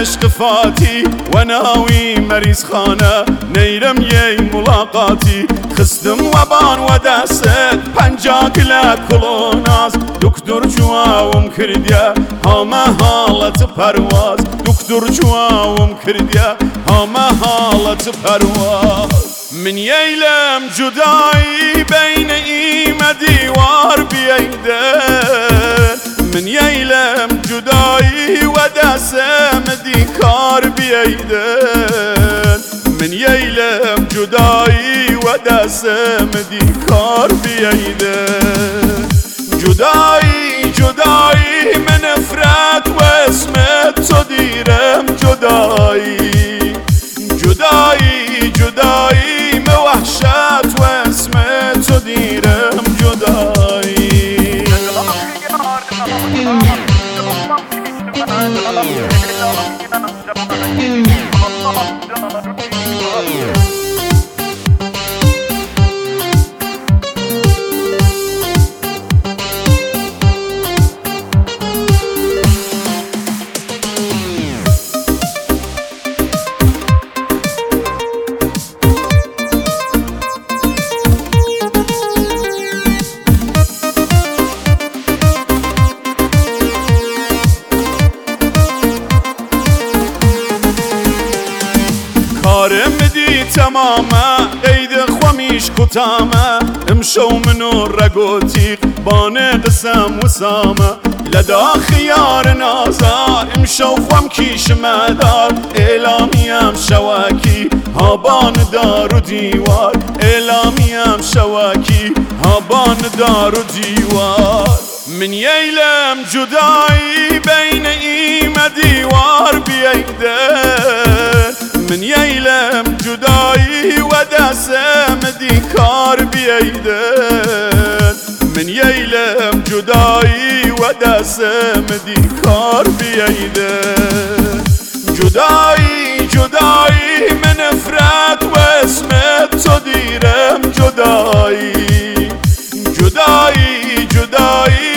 عشق فاتی و ناوی مریض خانه نیرم یی ملاقاتی خستم و بان و دست پنجا گله کلوناز دکتر جواوم کردیا همه حالت پرواز دکتر جواوم کردیا همه حالت پرواز من ییلم جدایی بین ایمه دیوار بیایدن من ییلم جدایی و دستم دیکار بیایدن من ییلم جدایی و دستم دیکار بیایدن جدایی جدایی من نفرت و اسمت تو دیرم جدایی جدایی جدایی من وحشت و اسمت تو دیرم جدایی کارم دی تمامه عید خوامیش کتامه امشو منو رگوتیق بانه قسم وسامه لدا خیار نازار امشو خوام کیش مدار اعلامیم شواکی هابان دار و دیوار اعلامیم شواکی هابان دار و دیوار من ییلم جدایی بین ایمه دیوار بیایدن من ییلم جدایی و دستم دیکار بیایدن من ییلم جدایی و دستم دیکار بیایدن جدایی جدایی من نفرت و اسمت تو دیرم جدایی جدایی جدایی